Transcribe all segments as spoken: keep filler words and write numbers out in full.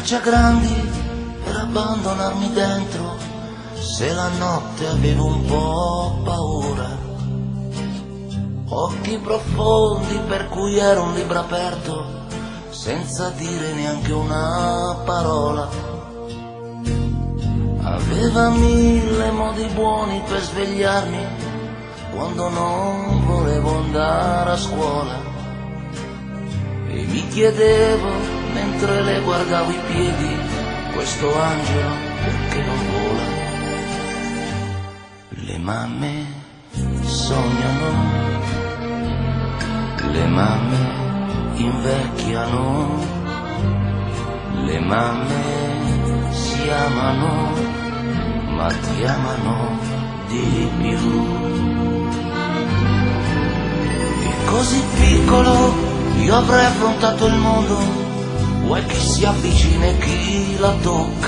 braccia grandi per abbandonarmi dentro, se la notte avevo un po' paura. Occhi profondi per cui ero un libro aperto, senza dire neanche una parola. Aveva mille modi buoni per svegliarmi quando non volevo andare a scuola. E mi chiedevo, mentre le guardavo i piedi, questo angelo perché non vola? Le mamme sognano, le mamme invecchiano, le mamme si amano, ma ti amano di più. E così piccolo io avrei affrontato il mondo, vuoi chi si avvicina e chi la tocca.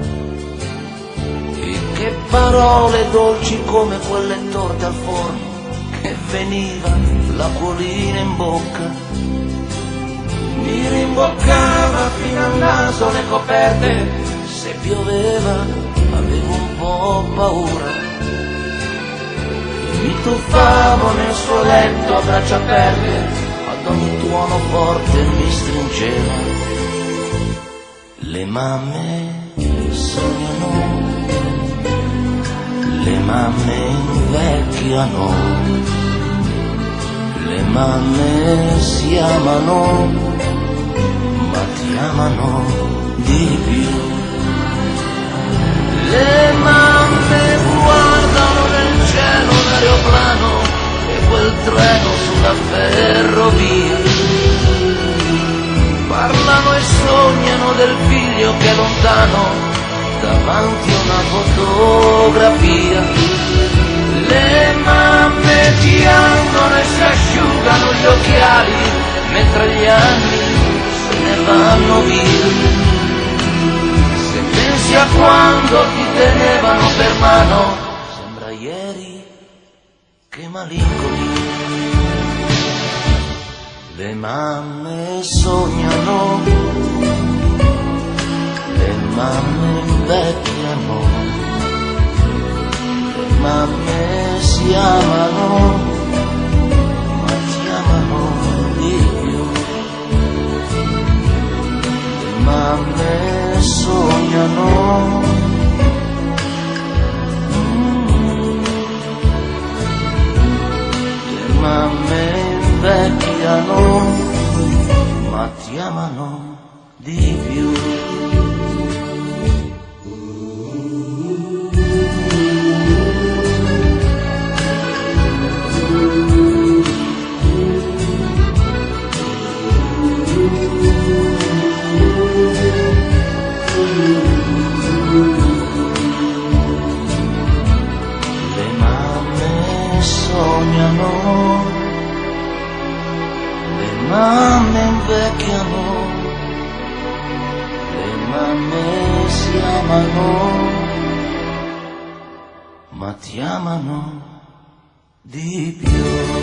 E che parole dolci come quelle torte al forno, che veniva l'acquolina in bocca. Mi rimboccava fino al naso le coperte, se pioveva avevo un po' paura. E mi tuffavo nel suo letto a braccia aperte, ad ogni tuono forte mi stringeva. Le mamme sognano, le mamme invecchiano, le mamme si amano, ma ti amano di più. Le mamme guardano nel cielo un aeroplano e quel treno sulla ferrovia. Parlano e sognano del figlio che è lontano davanti a una fotografia. Le mamme piangono e si asciugano gli occhiali mentre gli anni se ne vanno via. Se pensi a quando ti tenevano per mano, sembra ieri, che malinconia. Le mamme sognano, le mamme invecchiano, le mamme si amano, ma ti amano di più. Le mamme sognano, mm, le mamme invecchiano, ma ti amano di più. Le mamme sognano, le mamme invecchiano, le mamme si amano, ma ti amano di più.